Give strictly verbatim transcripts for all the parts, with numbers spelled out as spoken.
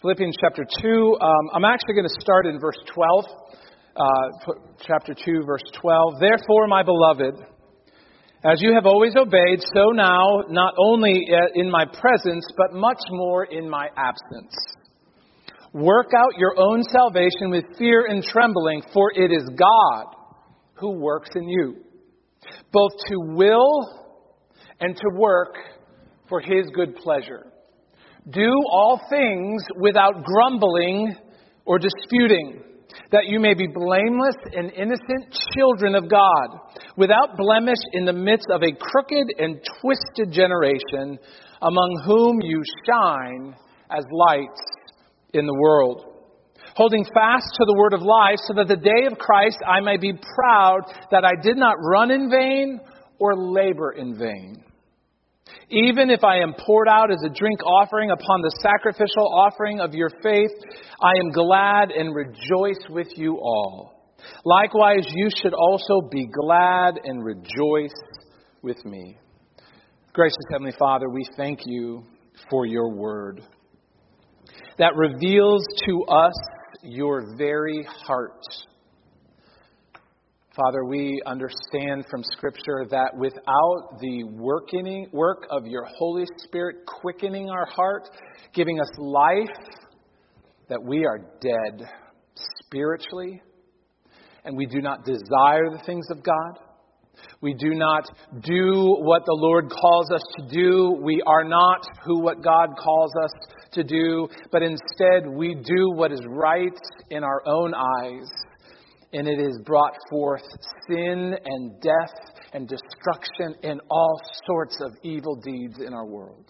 Philippians chapter two. Um, I'm actually going to start in verse twelve. Uh, chapter two, verse twelve. Therefore, my beloved, as you have always obeyed, so now, not only in my presence, but much more in my absence. Work out your own salvation with fear and trembling, for it is God who works in you, both to will and to work for His good pleasure. Do all things without grumbling or disputing, that you may be blameless and innocent children of God, without blemish in the midst of a crooked and twisted generation, among whom you shine as lights in the world, holding fast to the word of life, so that the day of Christ I may be proud that I did not run in vain or labor in vain. Even if I am poured out as a drink offering upon the sacrificial offering of your faith, I am glad and rejoice with you all. Likewise, you should also be glad and rejoice with me. Gracious Heavenly Father, we thank you for your word that reveals to us your very heart. Father, we understand from Scripture that without the working work of your Holy Spirit quickening our heart, giving us life, that we are dead spiritually, and we do not desire the things of God. We do not do what the Lord calls us to do. We are not who what God calls us to do, but instead we do what is right in our own eyes. And it has brought forth sin and death and destruction and all sorts of evil deeds in our world.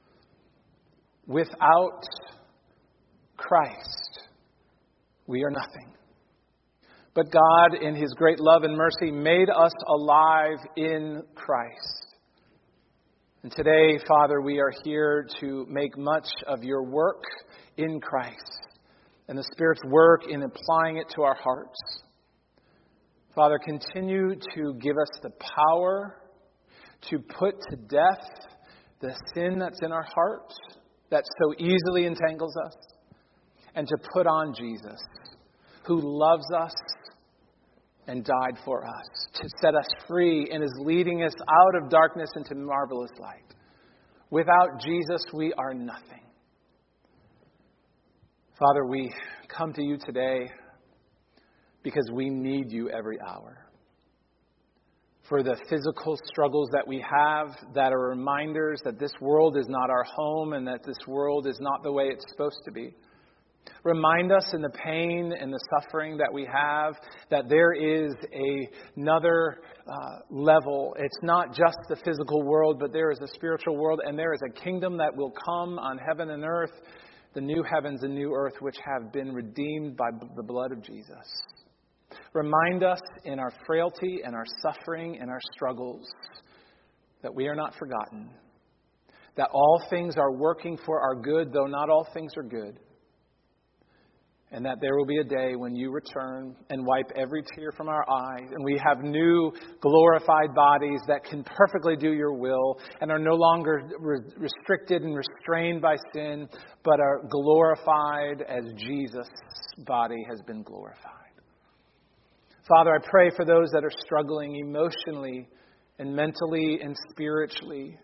Without Christ, we are nothing. But God, in His great love and mercy, made us alive in Christ. And today, Father, we are here to make much of your work in Christ and the Spirit's work in applying it to our hearts. Father, continue to give us the power to put to death the sin that's in our hearts that so easily entangles us, and to put on Jesus, who loves us and died for us, to set us free and is leading us out of darkness into marvelous light. Without Jesus, we are nothing. Father, we come to you today because we need you every hour. For the physical struggles that we have that are reminders that this world is not our home and that this world is not the way it's supposed to be. Remind us in the pain and the suffering that we have that there is a, another uh, level. It's not just the physical world, but there is a spiritual world, and there is a kingdom that will come on heaven and earth, the new heavens and new earth, which have been redeemed by the blood of Jesus. Remind us in our frailty and our suffering and our struggles that we are not forgotten, that all things are working for our good, though not all things are good, and that there will be a day when you return and wipe every tear from our eyes, and we have new glorified bodies that can perfectly do your will and are no longer re- restricted and restrained by sin, but are glorified as Jesus' body has been glorified. Father, I pray for those that are struggling emotionally and mentally and spiritually.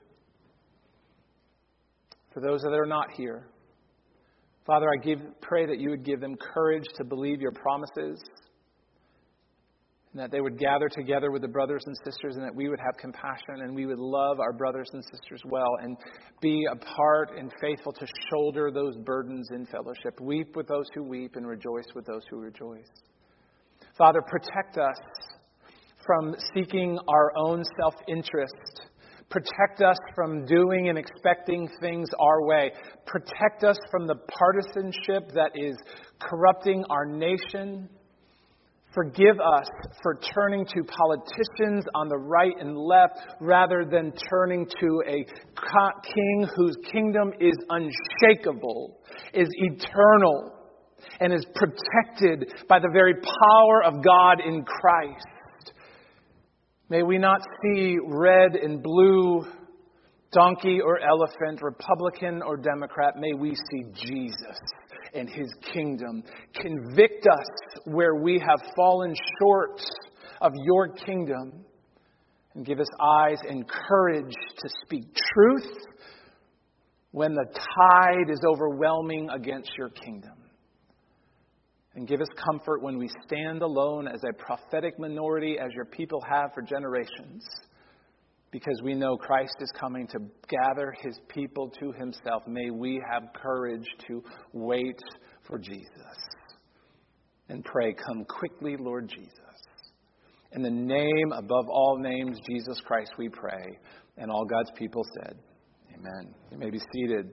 For those that are not here. Father, I give, pray that you would give them courage to believe your promises, and that they would gather together with the brothers and sisters, and that we would have compassion and we would love our brothers and sisters well and be a part and faithful to shoulder those burdens in fellowship. Weep with those who weep and rejoice with those who rejoice. Father, protect us from seeking our own self-interest. Protect us from doing and expecting things our way. Protect us from the partisanship that is corrupting our nation. Forgive us for turning to politicians on the right and left rather than turning to a king whose kingdom is unshakable, is eternal, and is protected by the very power of God in Christ. May we not see red and blue, donkey or elephant, Republican or Democrat. May we see Jesus and His kingdom. Convict us where we have fallen short of your kingdom. And give us eyes and courage to speak truth when the tide is overwhelming against your kingdom. And give us comfort when we stand alone as a prophetic minority, as your people have for generations. Because we know Christ is coming to gather His people to Himself. May we have courage to wait for Jesus. And pray, come quickly, Lord Jesus. In the name above all names, Jesus Christ, we pray. And all God's people said, amen. You may be seated.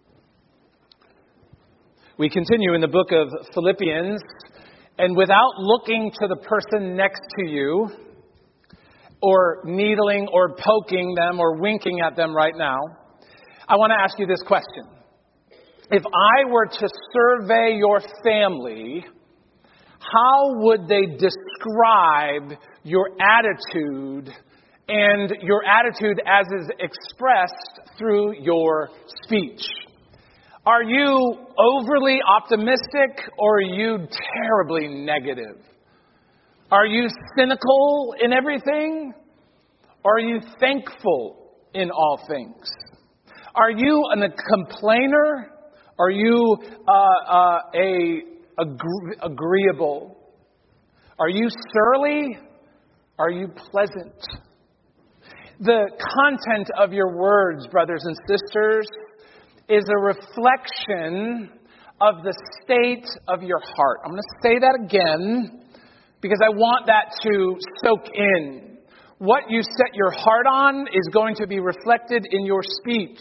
We continue in the book of Philippians. And without looking to the person next to you, or needling or poking them or winking at them right now, I want to ask you this question. If I were to survey your family, how would they describe your attitude and your attitude as is expressed through your speech? Are you overly optimistic or are you terribly negative? Are you cynical in everything? Or are you thankful in all things? Are you an, a complainer? Are you uh, uh, a agree- agreeable? Are you surly? Are you pleasant? The content of your words, brothers and sisters, is a reflection of the state of your heart. I'm going to say that again because I want that to soak in. What you set your heart on is going to be reflected in your speech.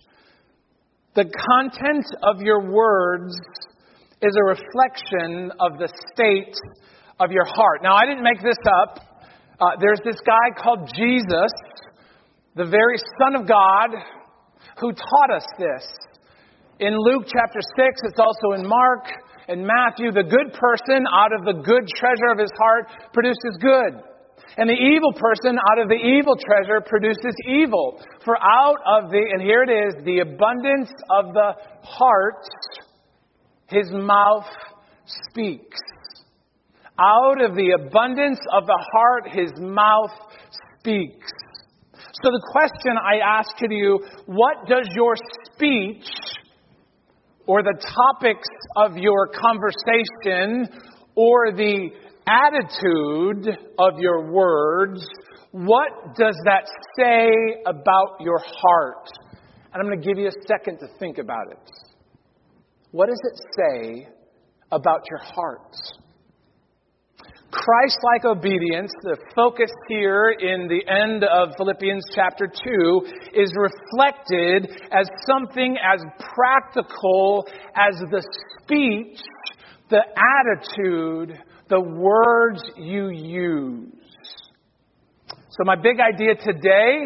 The content of your words is a reflection of the state of your heart. Now, I didn't make this up. Uh, there's this guy called Jesus, the very Son of God, who taught us this. In Luke chapter six, it's also in Mark and Matthew, the good person out of the good treasure of his heart produces good. And the evil person out of the evil treasure produces evil. For out of the, and here it is, the abundance of the heart, his mouth speaks. Out of the abundance of the heart, his mouth speaks. So the question I ask to you, what does your speech or the topics of your conversation or the attitude of your words, what does that say about your heart? And I'm going to give you a second to think about it. What does it say about your heart? Christ-like obedience, the focus here in the end of Philippians chapter two, is reflected as something as practical as the speech, the attitude, the words you use. So my big idea today,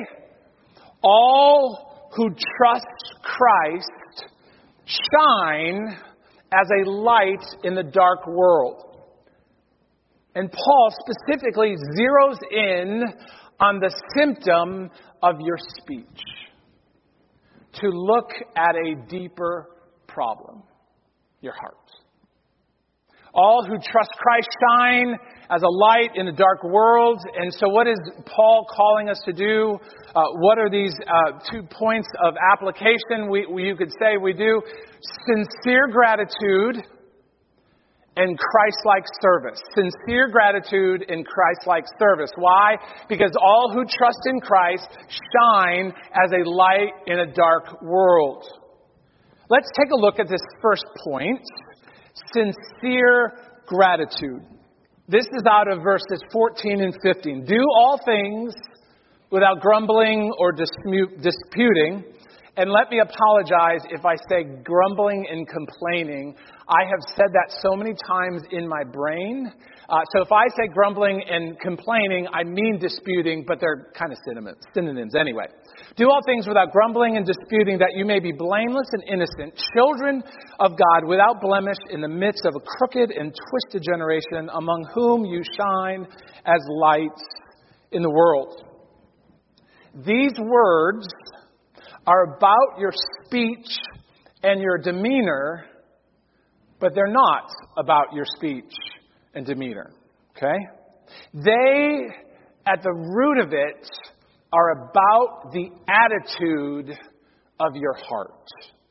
all who trust Christ shine as a light in the dark world. And Paul specifically zeroes in on the symptom of your speech to look at a deeper problem, your heart. All who trust Christ shine as a light in a dark world. And so what is Paul calling us to do? Uh, what are these uh, two points of application? We, we, you could say we do sincere gratitude and Christ-like service. Sincere gratitude and Christ-like service. Why? Because all who trust in Christ shine as a light in a dark world. Let's take a look at this first point. Sincere gratitude. This is out of verses fourteen and fifteen. Do all things without grumbling or dispute, disputing. And let me apologize if I say grumbling and complaining. I have said that so many times in my brain. Uh, so if I say grumbling and complaining, I mean disputing, but they're kind of synonyms, synonyms anyway. Do all things without grumbling and disputing, that you may be blameless and innocent, children of God without blemish in the midst of a crooked and twisted generation, among whom you shine as lights in the world. These words are about your speech and your demeanor but they're not about your speech and demeanor. Okay? They, at the root of it, are about the attitude of your heart.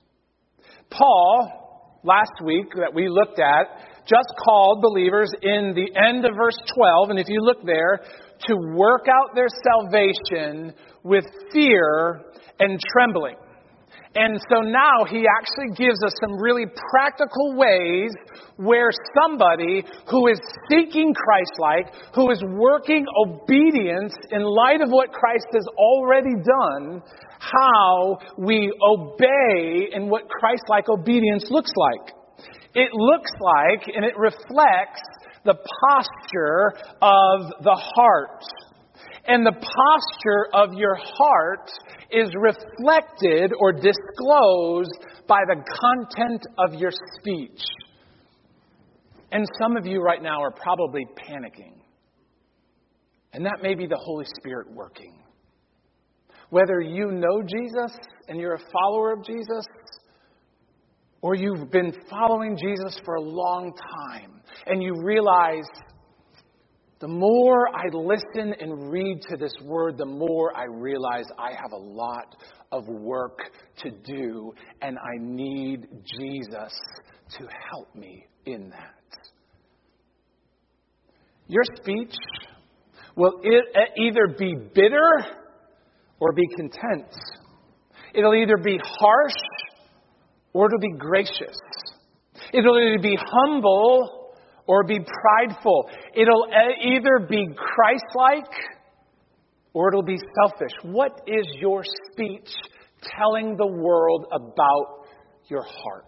Paul, last week that we looked at, just called believers in the end of verse twelve, and if you look there, to work out their salvation with fear and trembling. And so now he actually gives us some really practical ways where somebody who is seeking Christ-like, who is working obedience in light of what Christ has already done, how we obey and what Christ-like obedience looks like. It looks like and it reflects the posture of the heart. And the posture of your heart is reflected or disclosed by the content of your speech. And some of you right now are probably panicking. And that may be the Holy Spirit working. Whether you know Jesus and you're a follower of Jesus, or you've been following Jesus for a long time, and you realize, the more I listen and read to this word, the more I realize I have a lot of work to do, and I need Jesus to help me in that. Your speech will either be bitter or be content. It'll either be harsh or it'll be gracious. It'll either be humble or be prideful. It'll either be Christ-like or it'll be selfish. What is your speech telling the world about your heart?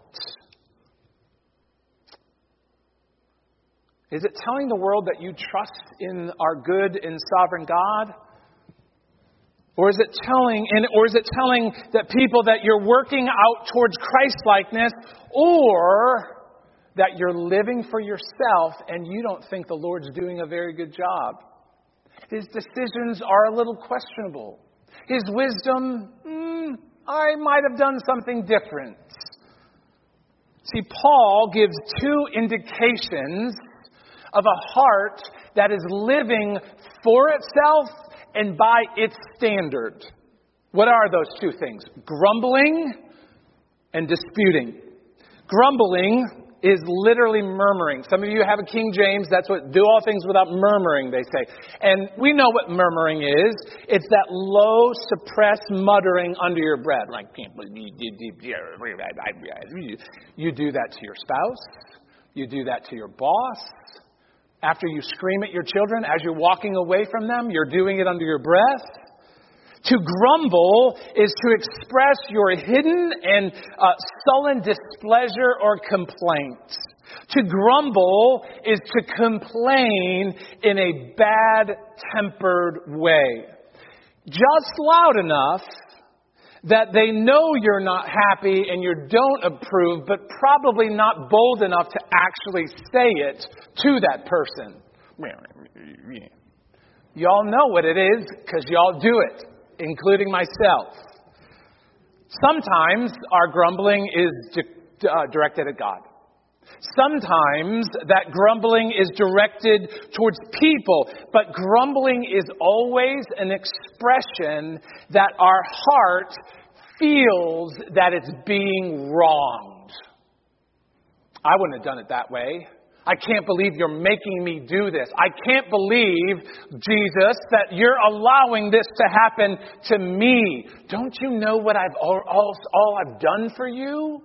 Is it telling the world that you trust in our good and sovereign God? Or is it telling, and or is it telling that people that you're working out towards Christ-likeness, or that you're living for yourself and you don't think the Lord's doing a very good job? His decisions are a little questionable. His wisdom, mm, I might have done something different. See, Paul gives two indications of a heart that is living for itself and by its standard. What are those two things? Grumbling and disputing. Grumbling is literally murmuring. Some of you have a King James. That's what, do all things without murmuring, they say. And we know what murmuring is. It's that low, suppressed muttering under your breath. Like, you do that to your spouse. You do that to your boss. After you scream at your children, as you're walking away from them, you're doing it under your breath. To grumble is to express your hidden and uh, sullen displeasure or complaint. To grumble is to complain in a bad-tempered way. Just loud enough that they know you're not happy and you don't approve, but probably not bold enough to actually say it to that person. Y'all know what it is because y'all do it, including myself. Sometimes our grumbling is di- uh, directed at God. Sometimes that grumbling is directed towards people, but grumbling is always an expression that our heart feels that it's being wronged. I wouldn't have done it that way. I can't believe you're making me do this. I can't believe, Jesus, that you're allowing this to happen to me. Don't you know what I've all, all, all I've done for you?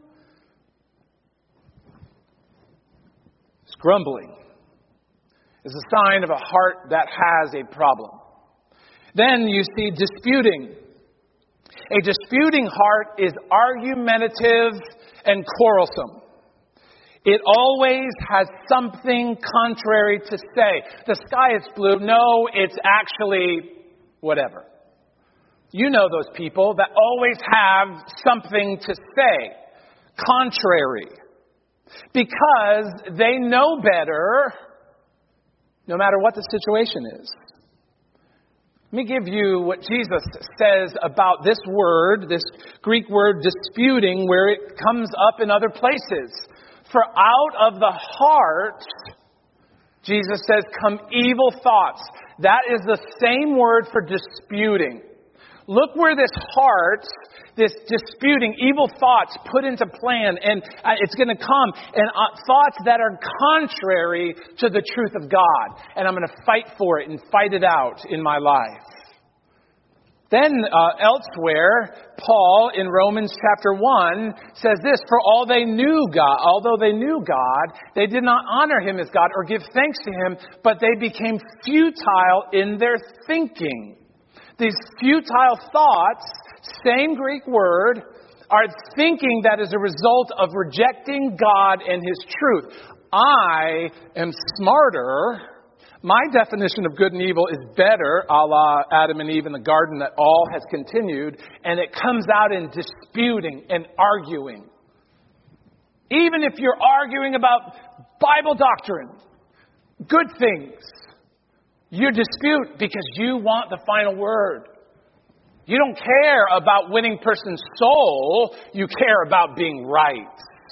Grumbling is a sign of a heart that has a problem. Then you see disputing. A disputing heart is argumentative and quarrelsome. It always has something contrary to say. The sky is blue. No, it's actually whatever. You know those people that always have something to say, contrary. Because they know better, no matter what the situation is. Let me give you what Jesus says about this word, this Greek word disputing, where it comes up in other places. For out of the heart, Jesus says, come evil thoughts. That is the same word for disputing. Look where this heart, this disputing, evil thoughts put into plan, and it's going to come, and uh, thoughts that are contrary to the truth of God. And I'm going to fight for it and fight it out in my life. Then uh, elsewhere, Paul in Romans chapter one says this, for all they knew God, although they knew God, they did not honor him as God or give thanks to him, but they became futile in their thinking. These futile thoughts, same Greek word, are thinking that is a result of rejecting God and his truth. I am smarter. My definition of good and evil is better, a la Adam and Eve in the garden, that all has continued, and it comes out in disputing and arguing. Even if you're arguing about Bible doctrine, good things, you dispute because you want the final word. You don't care about winning person's soul, you care about being right.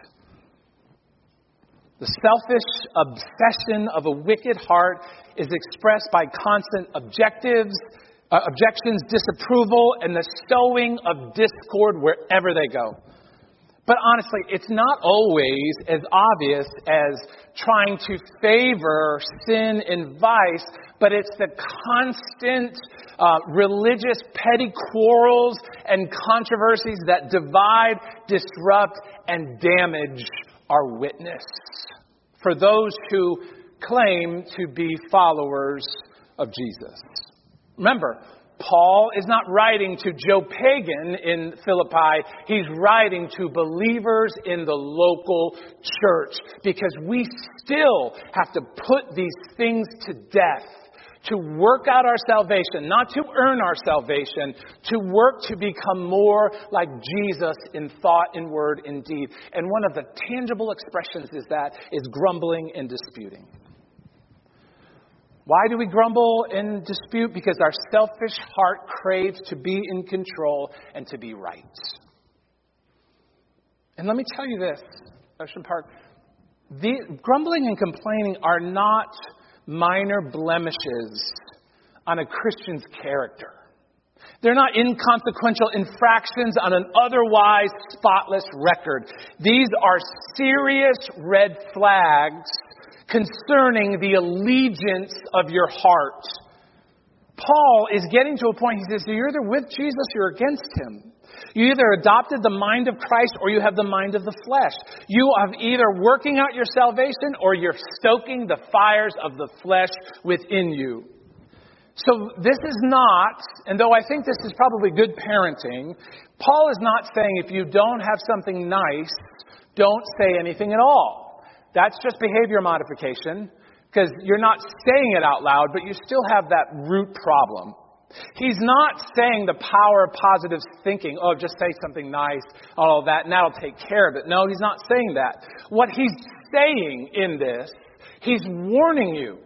The selfish obsession of a wicked heart is expressed by constant objectives, uh, objections, disapproval, and the sowing of discord wherever they go. But honestly, it's not always as obvious as trying to favor sin and vice, but it's the constant uh, religious petty quarrels and controversies that divide, disrupt, and damage our witness for those who claim to be followers of Jesus. Remember, Paul is not writing to Joe Pagan in Philippi. He's writing to believers in the local church because we still have to put these things to death to work out our salvation, not to earn our salvation, to work to become more like Jesus in thought, in word, in deed. And one of the tangible expressions is that is grumbling and disputing. Why do we grumble and dispute? Because our selfish heart craves to be in control and to be right. And let me tell you this, Ocean Park, the grumbling and complaining are not minor blemishes on a Christian's character. They're not inconsequential infractions on an otherwise spotless record. These are serious red flags concerning the allegiance of your heart. Paul is getting to a point, he says, you're either with Jesus or you're against him. You either adopted the mind of Christ or you have the mind of the flesh. You have either working out your salvation or you're stoking the fires of the flesh within you. So this is not, and though I think this is probably good parenting, Paul is not saying if you don't have something nice, don't say anything at all. That's just behavior modification because you're not saying it out loud, but you still have that root problem. He's not saying the power of positive thinking, oh, just say something nice, all of that, and that'll take care of it. No, he's not saying that. What he's saying in this, he's warning you.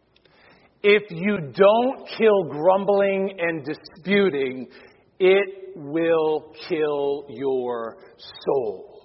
If you don't kill grumbling and disputing, it will kill your soul.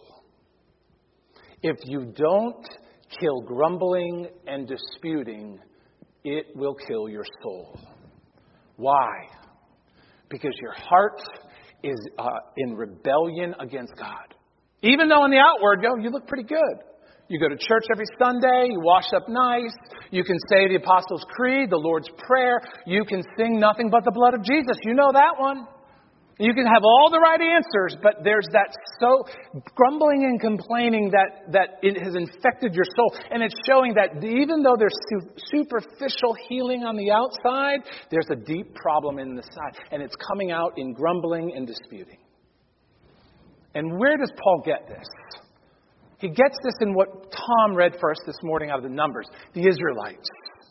If you don't kill grumbling and disputing, it will kill your soul. Why? Because your heart is uh, in rebellion against God. Even though on the outward, yo, you look pretty good. You go to church every Sunday, you wash up nice, you can say the Apostles' Creed, the Lord's Prayer, you can sing nothing but the blood of Jesus. You know that one. You can have all the right answers, but there's that so grumbling and complaining that, that it has infected your soul. And it's showing that even though there's su- superficial healing on the outside, there's a deep problem in the side. And it's coming out in grumbling and disputing. And where does Paul get this? He gets this in what Tom read for us this morning out of the Numbers, the Israelites.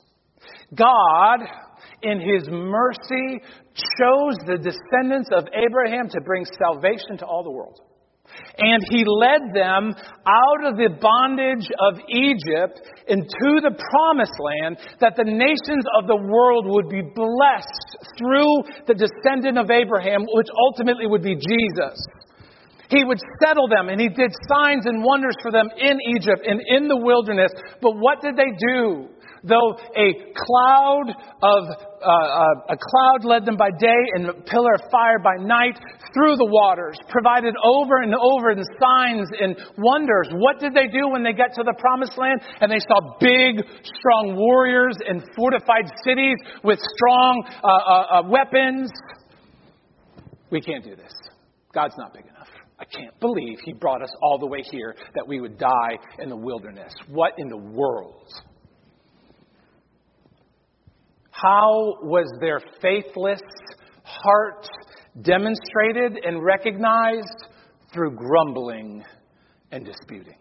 God, in his mercy, chose the descendants of Abraham to bring salvation to all the world. And he led them out of the bondage of Egypt into the promised land, that the nations of the world would be blessed through the descendant of Abraham, which ultimately would be Jesus. He would settle them, and He did signs and wonders for them in Egypt and in the wilderness. But what did they do? Though a cloud of uh, uh, a cloud led them by day and a pillar of fire by night through the waters, provided over and over in signs and wonders. What did they do when they got to the promised land and they saw big, strong warriors and fortified cities with strong uh, uh, uh, weapons? We can't do this. God's not big enough. I can't believe He brought us all the way here that we would die in the wilderness. What in the world? How was their faithless heart demonstrated and recognized? Through grumbling and disputing.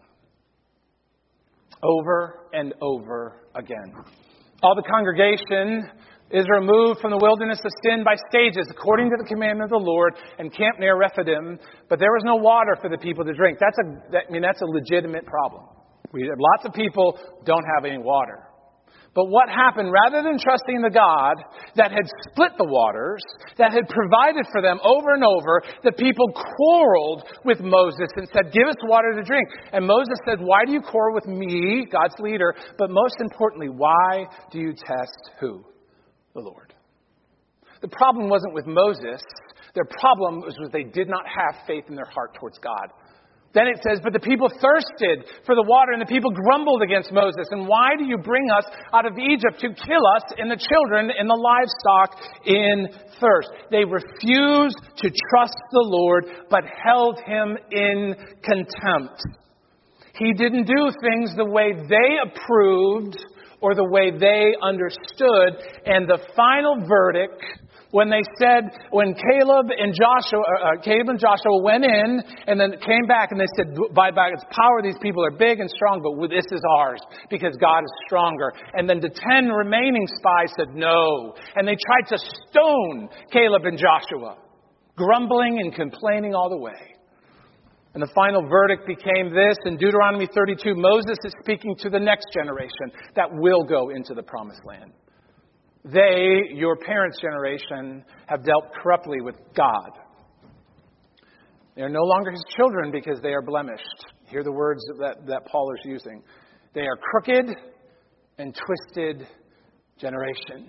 Over and over again. All the congregation is removed from the wilderness of sin by stages, according to the commandment of the Lord, and camped near Rephidim. But there was no water for the people to drink. That's a, that, I mean, that's a legitimate problem. We have lots of people don't have any water. But what happened, rather than trusting the God that had split the waters, that had provided for them over and over, the people quarreled with Moses and said, give us water to drink. And Moses said, why do you quarrel with me, God's leader? But most importantly, why do you test who? The Lord. The problem wasn't with Moses. Their problem was that they did not have faith in their heart towards God. Then it says, but the people thirsted for the water, and the people grumbled against Moses. And why do you bring us out of Egypt to kill us and the children and the livestock in thirst? They refused to trust the Lord, but held Him in contempt. He didn't do things the way they approved or the way they understood. And the final verdict, when they said, when Caleb and Joshua, uh, Caleb and Joshua went in and then came back and they said, by God's power, these people are big and strong, but this is ours because God is stronger. And then the ten remaining spies said no. And they tried to stone Caleb and Joshua, grumbling and complaining all the way. And the final verdict became this. In Deuteronomy thirty-two, Moses is speaking to the next generation that will go into the promised land. They, your parents' generation, have dealt corruptly with God. They are no longer His children because they are blemished. Hear the words that, that Paul is using. They are crooked and twisted generation.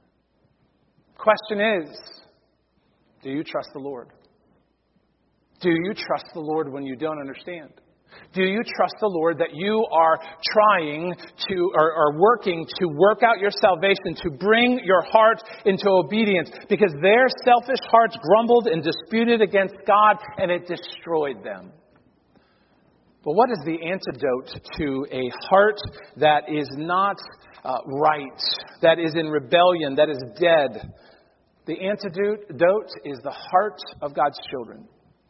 Question is, do you trust the Lord? Do you trust the Lord when you don't understand? Do you trust the Lord that you are trying to, or, or working to work out your salvation, to bring your heart into obedience? Because their selfish hearts grumbled and disputed against God, and it destroyed them. But what is the antidote to a heart that is not uh, right, that is in rebellion, that is dead? The antidote is the heart of God's children.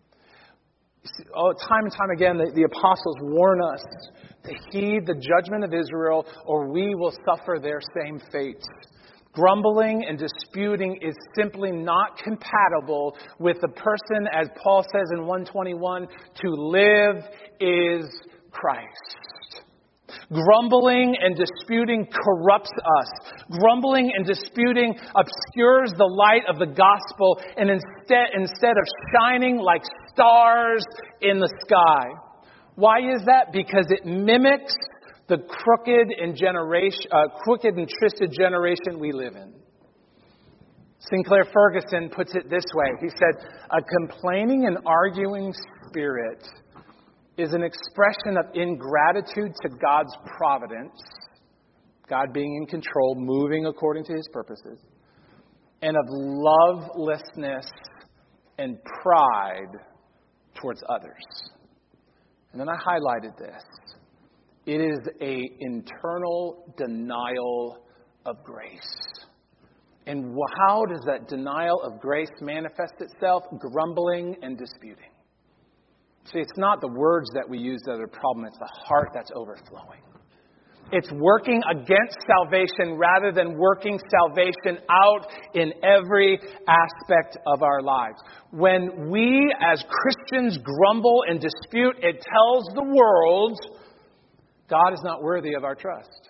Oh, time and time again, the, the apostles warn us to heed the judgment of Israel, or we will suffer their same fate. Grumbling and disputing is simply not compatible with the person, as Paul says in one twenty-one, to live is Christ. Grumbling and disputing corrupts us. Grumbling and disputing obscures the light of the gospel, and instead, instead of shining like stars in the sky. Why is that? Because it mimics the crooked and generation, uh, crooked and twisted generation we live in. Sinclair Ferguson puts it this way. He said, a complaining and arguing spirit is an expression of ingratitude to God's providence, God being in control, moving according to His purposes, and of lovelessness and pride towards others. And then I highlighted this. It is an internal denial of grace. And how does that denial of grace manifest itself? Grumbling and disputing. See, it's not the words that we use that are the problem. It's the heart that's overflowing. It's working against salvation rather than working salvation out in every aspect of our lives. When we as Christians grumble and dispute, it tells the world God is not worthy of our trust.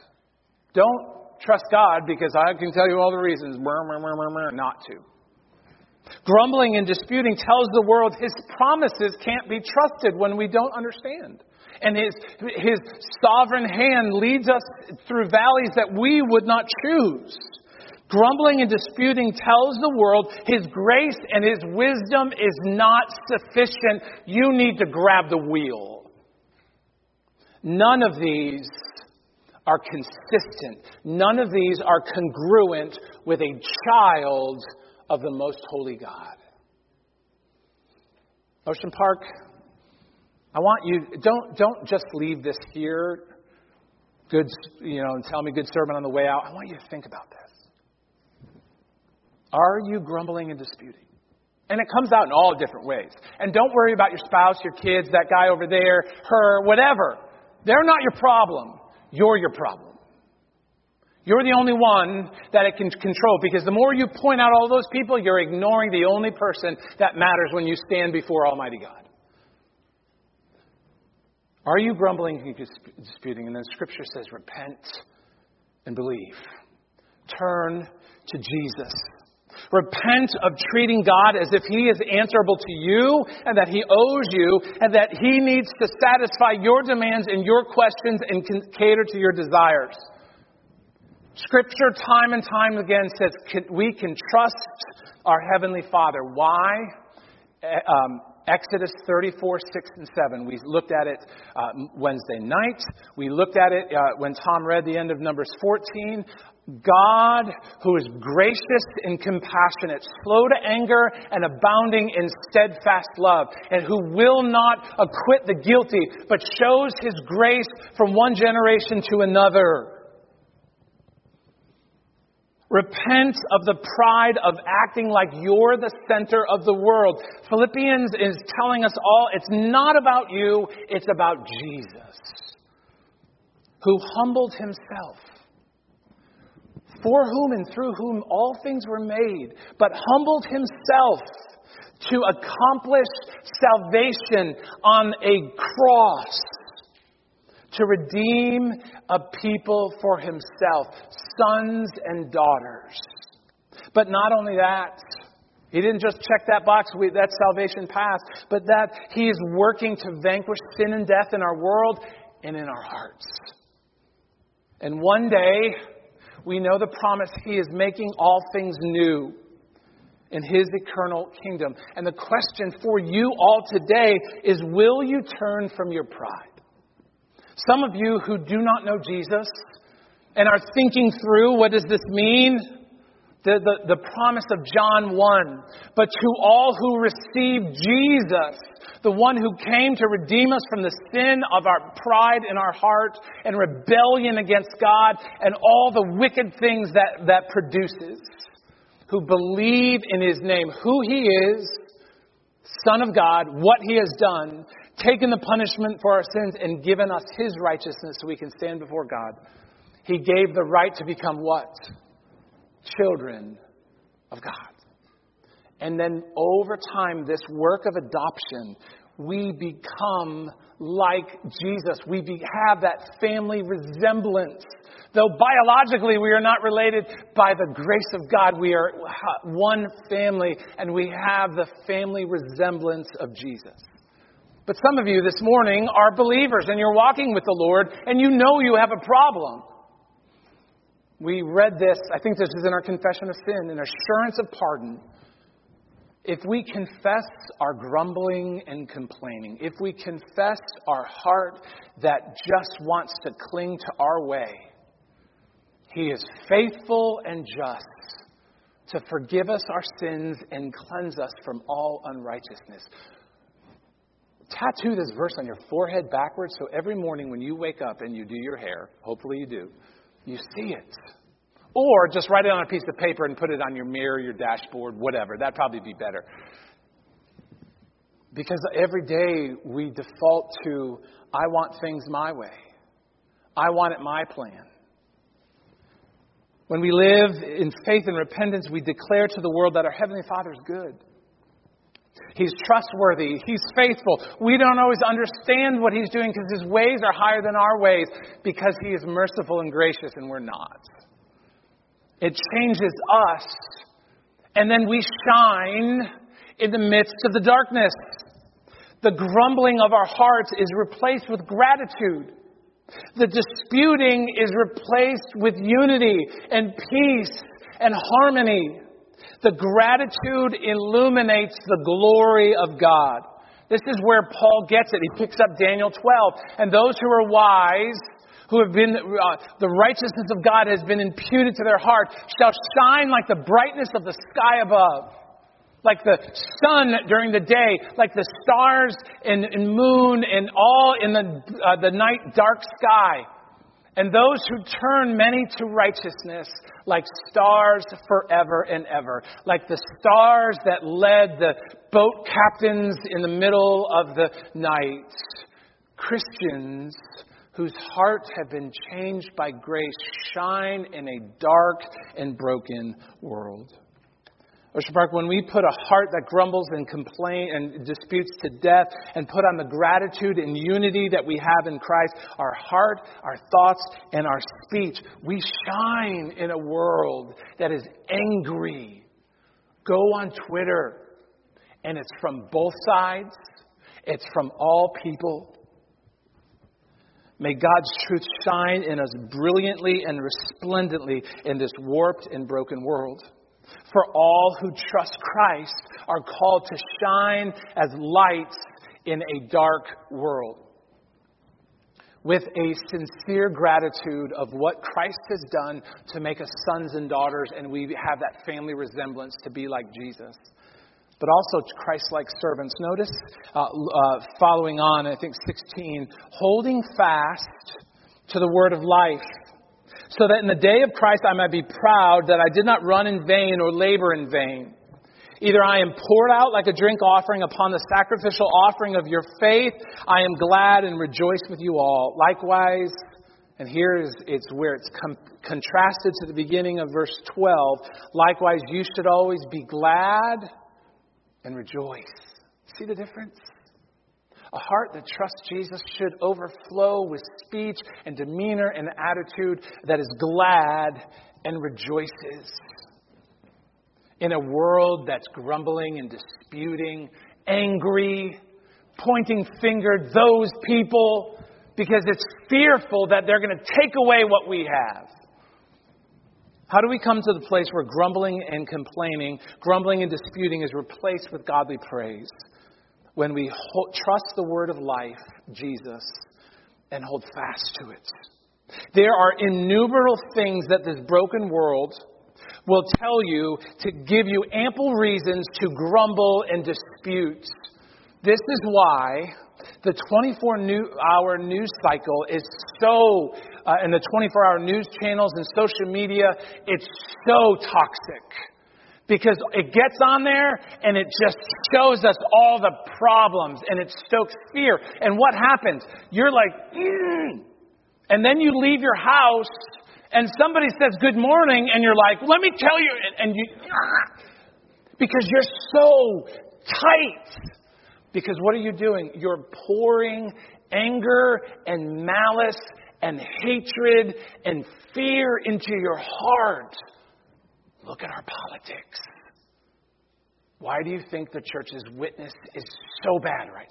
Don't trust God because I can tell you all the reasons not to. Grumbling and disputing tells the world his promises can't be trusted when we don't understand. And his, his sovereign hand leads us through valleys that we would not choose. Grumbling and disputing tells the world his grace and his wisdom is not sufficient. You need to grab the wheel. None of these are consistent. None of these are congruent with a child of the most holy God. Ocean Park, I want you, don't, don't just leave this here, good, you know, and tell me good sermon on the way out. I want you to think about this. Are you grumbling and disputing? And it comes out in all different ways. And don't worry about your spouse, your kids, that guy over there, her, whatever. They're not your problem. You're your problem. You're the only one that it can control, because the more you point out all those people, you're ignoring the only person that matters when you stand before Almighty God. Are you grumbling and disputing? And then Scripture says, repent and believe. Turn to Jesus. Repent of treating God as if He is answerable to you and that He owes you and that He needs to satisfy your demands and your questions and can cater to your desires. Scripture time and time again says we can trust our Heavenly Father. Why? Um, Exodus thirty-four, six and seven. We looked at it uh, Wednesday night. We looked at it uh, when Tom read the end of Numbers fourteen. God, who is gracious and compassionate, slow to anger and abounding in steadfast love, and who will not acquit the guilty, but shows His grace from one generation to another. Repent of the pride of acting like you're the center of the world. Philippians is telling us all it's not about you, it's about Jesus, who humbled Himself, for whom and through whom all things were made, but humbled Himself to accomplish salvation on a cross, to redeem a people for Himself, sons and daughters. But not only that, He didn't just check that box, we, that salvation passed, but that He is working to vanquish sin and death in our world and in our hearts. And one day, we know the promise He is making all things new in His eternal kingdom. And the question for you all today is, will you turn from your pride? Some of you who do not know Jesus and are thinking through, what does this mean? The, the, the promise of John one. But to all who receive Jesus, the one who came to redeem us from the sin of our pride in our heart and rebellion against God and all the wicked things that, that produces, who believe in His name, who He is, Son of God, what He has done, taken the punishment for our sins and given us His righteousness so we can stand before God. He gave the right to become what? Children of God. And then over time, this work of adoption, we become like Jesus. We be, have that family resemblance. Though biologically we are not related, by the grace of God, we are one family and we have the family resemblance of Jesus. But some of you this morning are believers and you're walking with the Lord and you know you have a problem. We read this, I think this is in our confession of sin, an assurance of pardon. If we confess our grumbling and complaining, if we confess our heart that just wants to cling to our way, He is faithful and just to forgive us our sins and cleanse us from all unrighteousness. Tattoo this verse on your forehead backwards so every morning when you wake up and you do your hair, hopefully you do, you see it. Or just write it on a piece of paper and put it on your mirror, your dashboard, whatever. That'd probably be better. Because every day we default to, I want things my way. I want it my plan. When we live in faith and repentance, we declare to the world that our Heavenly Father is good. He's trustworthy. He's faithful. We don't always understand what He's doing because His ways are higher than our ways, because He is merciful and gracious and we're not. It changes us And then we shine in the midst of the darkness. The grumbling of our hearts is replaced with gratitude. The disputing is replaced with unity and peace and harmony. The gratitude illuminates the glory of God. This is where Paul gets it. He picks up Daniel twelve. And those who are wise, who have been, uh, the righteousness of God has been imputed to their heart, shall shine like the brightness of the sky above. Like the sun during the day, like the stars and, and moon and all in the, uh, the night dark sky. And those who turn many to righteousness, like stars forever and ever. Like the stars that led the boat captains in the middle of the night. Christians whose hearts have been changed by grace shine in a dark and broken world. Ocean Park, when we put a heart that grumbles and complains and disputes to death and put on the gratitude and unity that we have in Christ, our heart, our thoughts, and our speech, we shine in a world that is angry. Go on Twitter, and it's from both sides. It's from all people. May God's truth shine in us brilliantly and resplendently in this warped and broken world. For all who trust Christ are called to shine as lights in a dark world. With a sincere gratitude of what Christ has done to make us sons and daughters, and we have that family resemblance to be like Jesus. But also Christ-like servants. Notice, uh, uh, following on, I think sixteen, holding fast to the word of life, so that in the day of Christ I might be proud that I did not run in vain or labor in vain. Either I am poured out like a drink offering upon the sacrificial offering of your faith. I am glad and rejoice with you all. Likewise, and here is it's where it's com- contrasted to the beginning of verse twelve. Likewise, you should always be glad and rejoice. See the difference? A heart that trusts Jesus should overflow with speech and demeanor and attitude that is glad and rejoices. In a world that's grumbling and disputing, angry, pointing finger those people because it's fearful that they're going to take away what we have. How do we come to the place where grumbling and complaining, grumbling and disputing is replaced with godly praise? When we hold, trust the word of life, Jesus, and hold fast to it. There are innumerable things that this broken world will tell you to give you ample reasons to grumble and dispute. This is why the twenty-four hour news cycle is so, uh, and the twenty-four hour news channels and social media, it's so toxic. Because it gets on there and it just shows us all the problems and it stokes fear. And what happens? You're like, mm. And then you leave your house and somebody says good morning and you're like, let me tell you. And, and you, ah. Because you're so tight. Because what are you doing? You're pouring anger and malice and hatred and fear into your heart. Look at our politics. Why do you think the church's witness is so bad right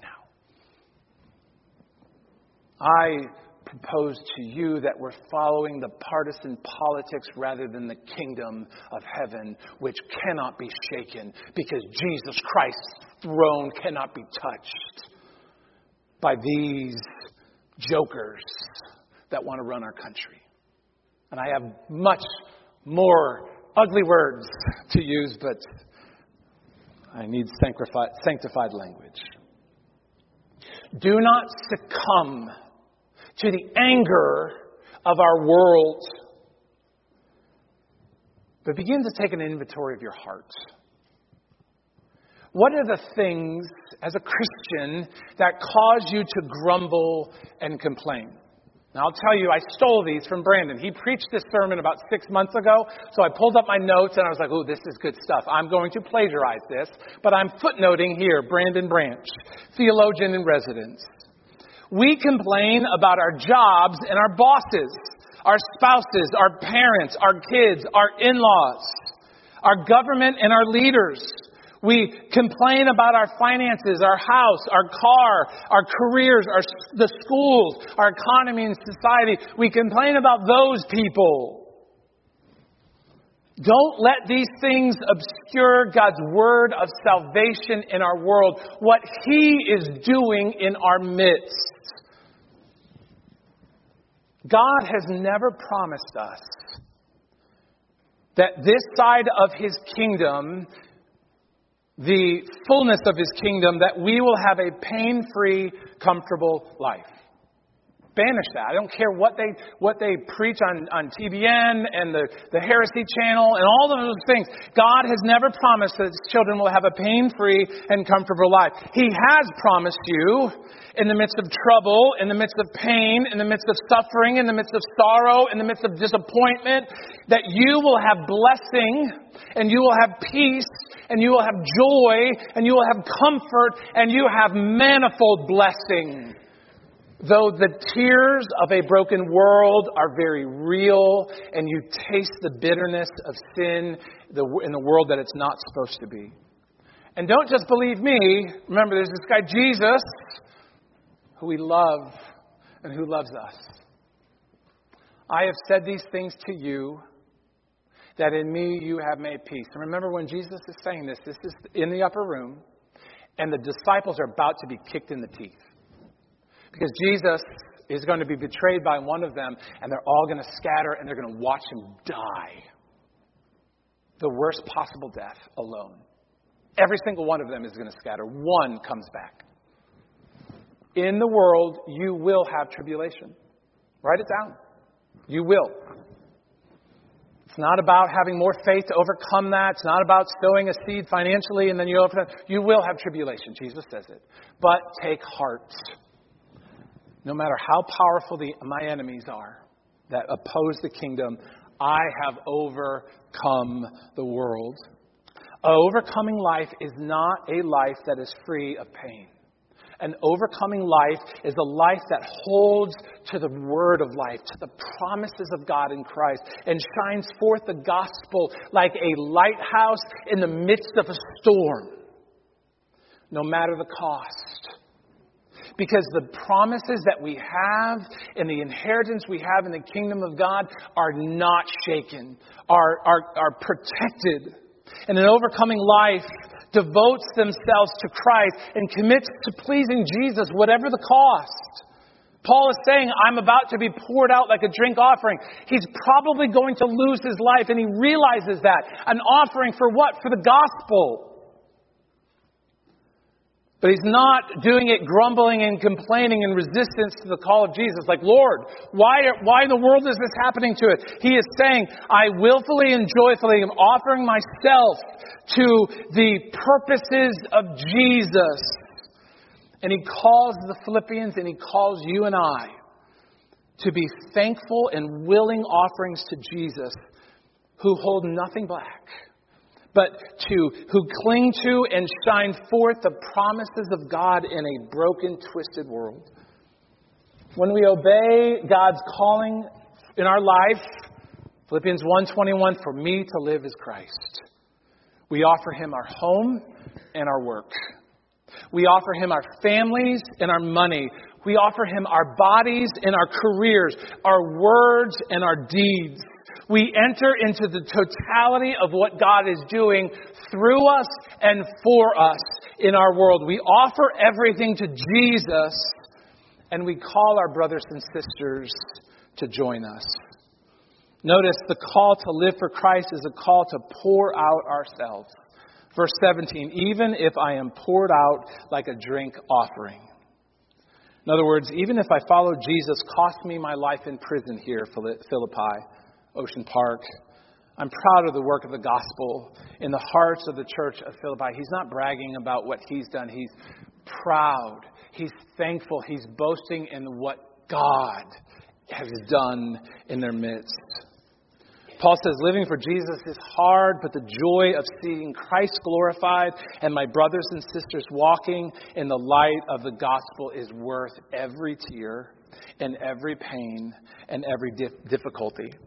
now? I propose to you that we're following the partisan politics rather than the kingdom of heaven, which cannot be shaken because Jesus Christ's throne cannot be touched by these jokers that want to run our country. And I have much more ugly words to use, but I need sanctified, sanctified language. Do not succumb to the anger of our world, but begin to take an inventory of your heart. What are the things as a Christian that cause you to grumble and complain? Now, I'll tell you, I stole these from Brandon. He preached this sermon about six months ago, so I pulled up my notes and I was like, oh, this is good stuff. I'm going to plagiarize this, but I'm footnoting here, Brandon Branch, theologian in residence. We complain about our jobs and our bosses, our spouses, our parents, our kids, our in-laws, our government and our leaders. We complain about our finances, our house, our car, our careers, our, the schools, our economy and society. We complain about those people. Don't let these things obscure God's word of salvation in our world, what He is doing in our midst. God has never promised us that this side of His kingdom, the fullness of His kingdom, that we will have a pain-free, comfortable life. Banish that. I don't care what they what they preach on, on T B N and the, the Heresy Channel and all of those things. God has never promised that His children will have a pain-free and comfortable life. He has promised you, in the midst of trouble, in the midst of pain, in the midst of suffering, in the midst of sorrow, in the midst of disappointment, that you will have blessing and you will have peace and you will have joy and you will have comfort and you have manifold blessing. Though the tears of a broken world are very real and you taste the bitterness of sin in the world that it's not supposed to be. And don't just believe me. Remember, there's this guy Jesus who we love and who loves us. I have said these things to you, that in me you have made peace. And remember, when Jesus is saying this, this is in the upper room, and the disciples are about to be kicked in the teeth. Because Jesus is going to be betrayed by one of them, and they're all going to scatter, and they're going to watch Him die. The worst possible death alone. Every single one of them is going to scatter. One comes back. In the world, you will have tribulation. Write it down. You will. It's not about having more faith to overcome that. It's not about sowing a seed financially and then you overcome. You will have tribulation. Jesus says it. But take heart. No matter how powerful the, my enemies are that oppose the kingdom, I have overcome the world. Overcoming life is not a life that is free of pain. An overcoming life is a life that holds to the word of life, to the promises of God in Christ, and shines forth the gospel like a lighthouse in the midst of a storm, no matter the cost. Because the promises that we have and the inheritance we have in the kingdom of God are not shaken, are, are, are protected. And an overcoming life devotes themselves to Christ and commits to pleasing Jesus, whatever the cost. Paul is saying, I'm about to be poured out like a drink offering. He's probably going to lose his life, and he realizes that. An offering for what? For the gospel. But he's not doing it grumbling and complaining in resistance to the call of Jesus. Like, Lord, why, why in the world is this happening to it? He is saying, I willfully and joyfully am offering myself to the purposes of Jesus. And he calls the Philippians and he calls you and I to be thankful and willing offerings to Jesus who hold nothing back, but to who cling to and shine forth the promises of God in a broken, twisted world. When we obey God's calling in our life, Philippians one twenty-one, for me to live is Christ. We offer Him our home and our work. We offer Him our families and our money. We offer Him our bodies and our careers, our words and our deeds. We enter into the totality of what God is doing through us and for us in our world. We offer everything to Jesus, and we call our brothers and sisters to join us. Notice the call to live for Christ is a call to pour out ourselves. Verse seventeen, even if I am poured out like a drink offering. In other words, even if I follow Jesus, cost me my life in prison here, Philippi, Ocean Park. I'm proud of the work of the gospel in the hearts of the church of Philippi. He's not bragging about what he's done. He's proud. He's thankful. He's boasting in what God has done in their midst. Paul says, living for Jesus is hard, but the joy of seeing Christ glorified and my brothers and sisters walking in the light of the gospel is worth every tear and every pain and every dif- difficulty.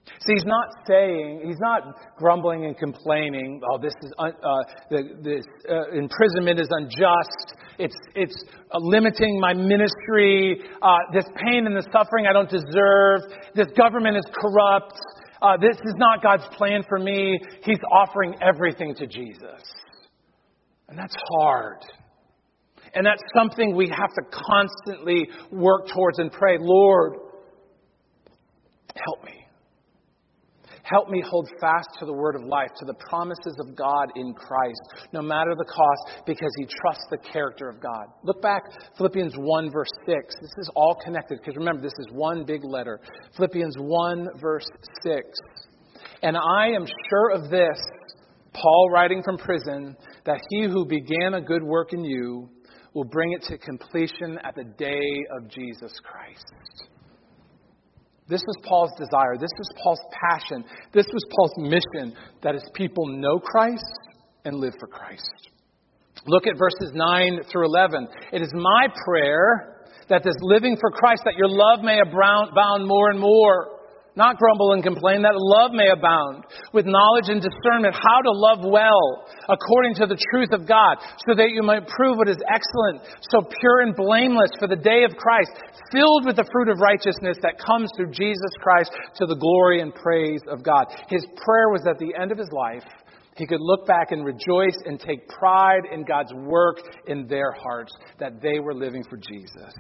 See, he's not saying, he's not grumbling and complaining, oh, this is, un, uh, the, this uh, imprisonment is unjust, it's, it's uh, limiting my ministry, uh, this pain and the suffering I don't deserve, this government is corrupt, uh, this is not God's plan for me. He's offering everything to Jesus. And that's hard. And that's something we have to constantly work towards and pray, Lord, help me. Help me hold fast to the word of life, to the promises of God in Christ, no matter the cost, because he trusts the character of God. Look back, Philippians one, verse six. This is all connected, because remember, this is one big letter. Philippians one, verse six. And I am sure of this, Paul writing from prison, that he who began a good work in you will bring it to completion at the day of Jesus Christ. This was Paul's desire. This was Paul's passion. This was Paul's mission, that his people know Christ and live for Christ. Look at verses nine through eleven. It is my prayer that this living for Christ, that your love may abound more and more. Not grumble and complain, that love may abound with knowledge and discernment, how to love well according to the truth of God, so that you might prove what is excellent, so pure and blameless for the day of Christ, filled with the fruit of righteousness that comes through Jesus Christ to the glory and praise of God. His prayer was at the end of his life, he could look back and rejoice and take pride in God's work in their hearts, that they were living for Jesus.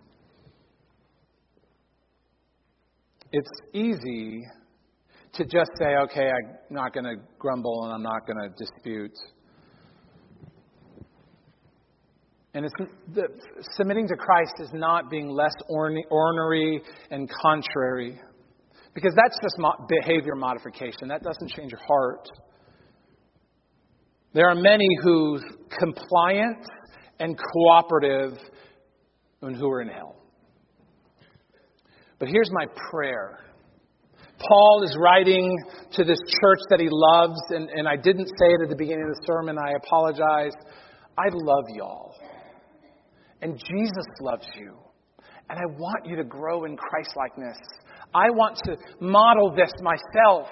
It's easy to just say, okay, I'm not going to grumble and I'm not going to dispute. And it's, the, submitting to Christ is not being less ornery and contrary. Because that's just mo- behavior modification. That doesn't change your heart. There are many who's compliant and cooperative and who are in hell. But here's my prayer. Paul is writing to this church that he loves, and, and I didn't say it at the beginning of the sermon. I apologize. I love y'all. And Jesus loves you. And I want you to grow in Christ-likeness. I want to model this myself.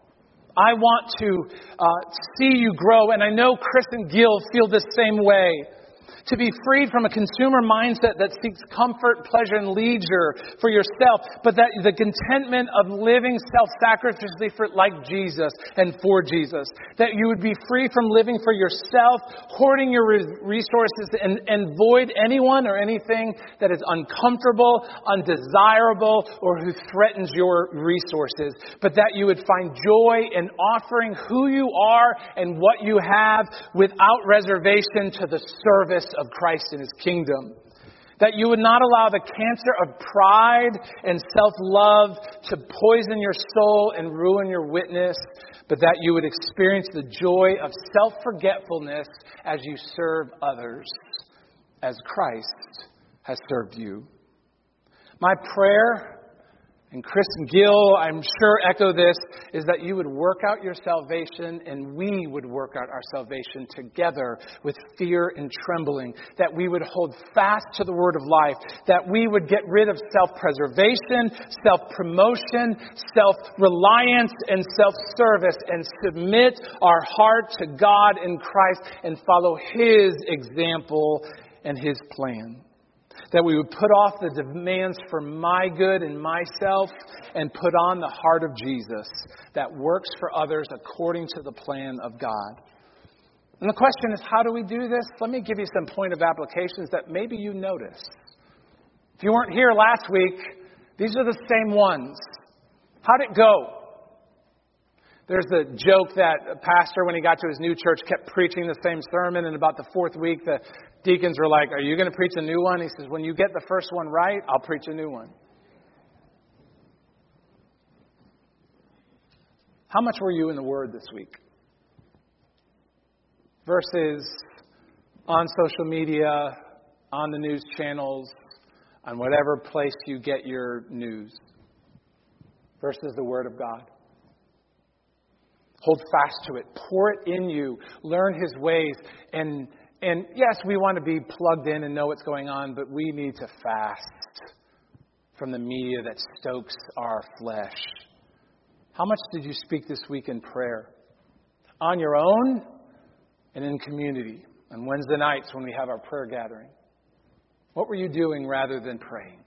I want to uh, see you grow. And I know Chris and Gil feel the same way. To be freed from a consumer mindset that seeks comfort, pleasure, and leisure for yourself, but that the contentment of living self-sacrificially for, like Jesus and for Jesus. That you would be free from living for yourself, hoarding your resources, and, and void anyone or anything that is uncomfortable, undesirable, or who threatens your resources. But that you would find joy in offering who you are and what you have without reservation to the service of Christ and his kingdom. That you would not allow the cancer of pride and self-love to poison your soul and ruin your witness, but that you would experience the joy of self-forgetfulness as you serve others, as Christ has served you. My prayer, and Chris and Gil, I'm sure, echo this, is that you would work out your salvation and we would work out our salvation together with fear and trembling. That we would hold fast to the word of life. That we would get rid of self-preservation, self-promotion, self-reliance, and self-service and submit our heart to God in Christ and follow his example and his plan. That we would put off the demands for my good and myself and put on the heart of Jesus that works for others according to the plan of God. And the question is, how do we do this? Let me give you some point of applications that maybe you noticed. If you weren't here last week, these are the same ones. How'd it go? There's a joke that a pastor, when he got to his new church, kept preaching the same sermon. And about the fourth week, the deacons were like, are you going to preach a new one? He says, when you get the first one right, I'll preach a new one. How much were you in the Word this week? Versus on social media, on the news channels, on whatever place you get your news. Versus the Word of God. Hold fast to it. Pour it in you. Learn his ways. And and yes, we want to be plugged in and know what's going on, but we need to fast from the media that stokes our flesh. How much did you speak this week in prayer? On your own and in community. On Wednesday nights when we have our prayer gathering. What were you doing rather than praying?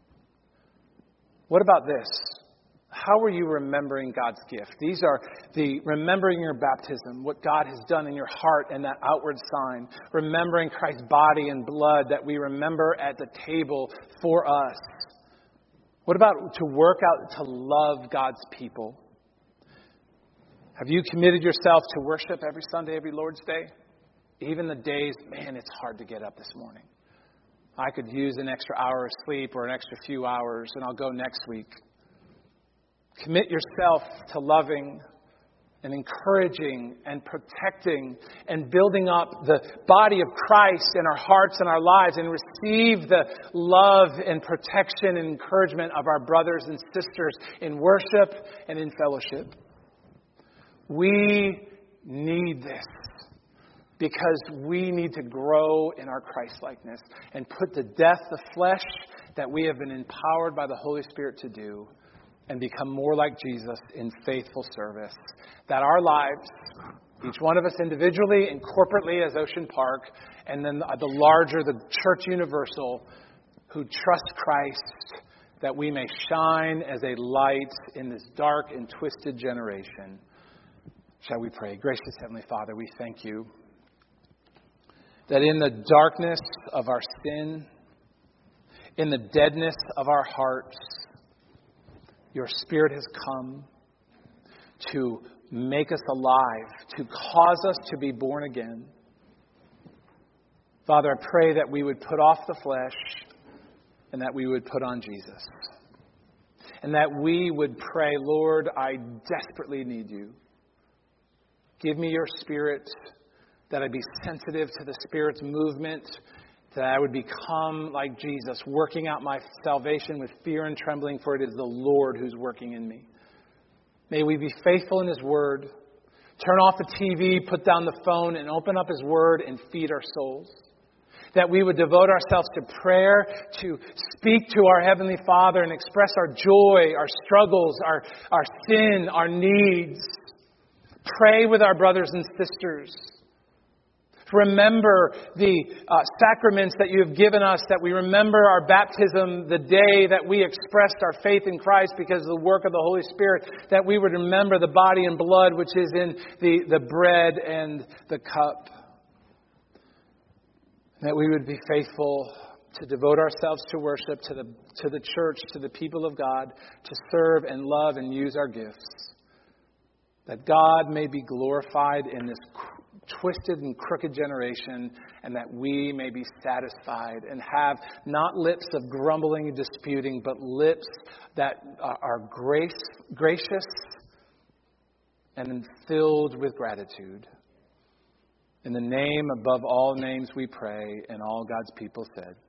What about this? How are you remembering God's gift? These are the remembering your baptism, what God has done in your heart and that outward sign. Remembering Christ's body and blood that we remember at the table for us. What about to work out to love God's people? Have you committed yourself to worship every Sunday, every Lord's Day? Even the days, man, it's hard to get up this morning. I could use an extra hour of sleep or an extra few hours, and I'll go next week. Commit yourself to loving and encouraging and protecting and building up the body of Christ in our hearts and our lives, and receive the love and protection and encouragement of our brothers and sisters in worship and in fellowship. We need this because we need to grow in our Christ-likeness and put to death the flesh that we have been empowered by the Holy Spirit to do, and become more like Jesus in faithful service. That our lives, each one of us individually and corporately as Ocean Park, and then the larger, the church universal, who trust Christ, that we may shine as a light in this dark and twisted generation. Shall we pray? Gracious Heavenly Father, we thank you that in the darkness of our sin, in the deadness of our hearts, your Spirit has come to make us alive, to cause us to be born again. Father, I pray that we would put off the flesh and that we would put on Jesus. And that we would pray, Lord, I desperately need you. Give me your Spirit, that I be sensitive to the Spirit's movement, that I would become like Jesus, working out my salvation with fear and trembling, for it is the Lord who's working in me. May we be faithful in His Word. Turn off the T V, put down the phone, and open up His Word and feed our souls. That we would devote ourselves to prayer, to speak to our Heavenly Father and express our joy, our struggles, our, our sin, our needs. Pray with our brothers and sisters. Remember the uh, sacraments that you have given us, that we remember our baptism, the day that we expressed our faith in Christ because of the work of the Holy Spirit, that we would remember the body and blood which is in the, the bread and the cup. That we would be faithful to devote ourselves to worship, to the, to the church, to the people of God, to serve and love and use our gifts. That God may be glorified in this twisted and crooked generation, and that we may be satisfied and have not lips of grumbling and disputing, but lips that are grace, gracious and filled with gratitude. In the name above all names we pray, and all God's people said,